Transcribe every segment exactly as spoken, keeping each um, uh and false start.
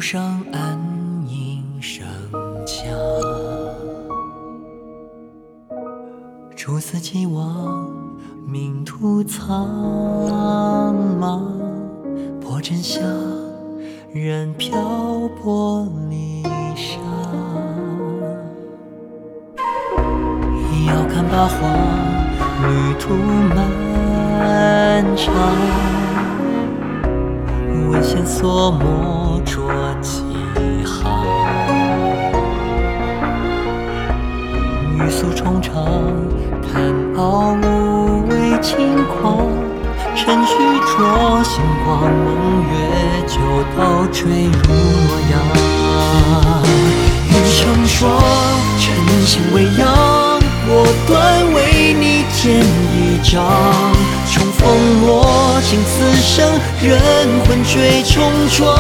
上安营生家。蛛丝既往，命途苍茫，破阵下，任漂泊离沙。遥看八荒，旅途漫长，闻线索墨着几行。欲诉衷肠，叹傲无畏轻狂。趁虚着星光，梦月就到坠入洛阳。欲成双，真心未央，果断为你添一张。重逢落尽此生，人魂追重装。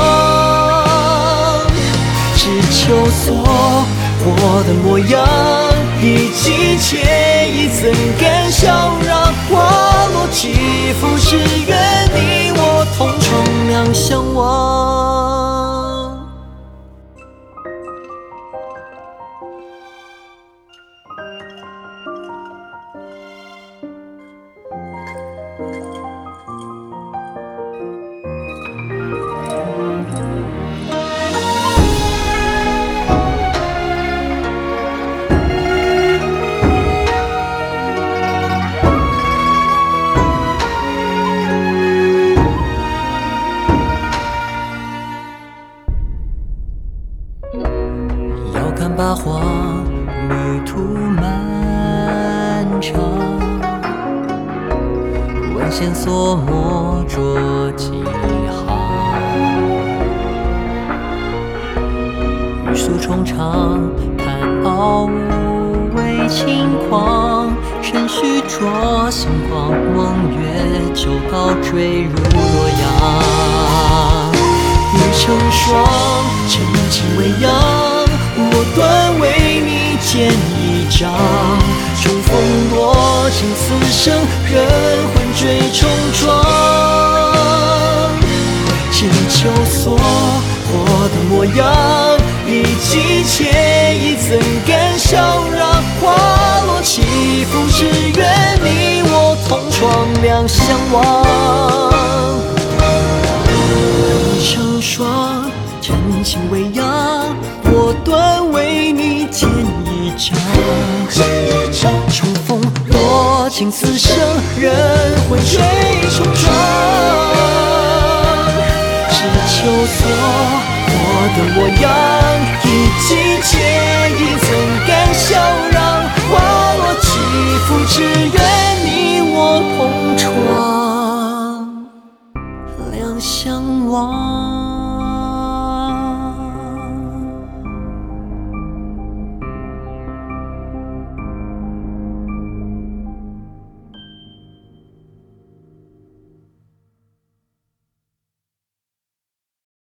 只求所活的模样，一骑且意怎敢笑让？花落几幅只愿你我同窗两相望。遥看八荒，旅途漫长，闻线索墨着几行。欲诉衷肠，叹傲无畏轻狂。趁虚着星光，梦月就到坠入洛阳。欲成双，真情未央，我断为你添一张。重逢落尽此生，人魂追重装。只求所活的模样，一骑且意怎敢笑让？花落起伏，只愿你我同窗两相望。欲成双，真情未央，果断为你添一张。重逢落尽此生，人魂追重装。只求所活的模样，一骑且意怎敢笑让？花落几幅，只愿你我同窗两相望。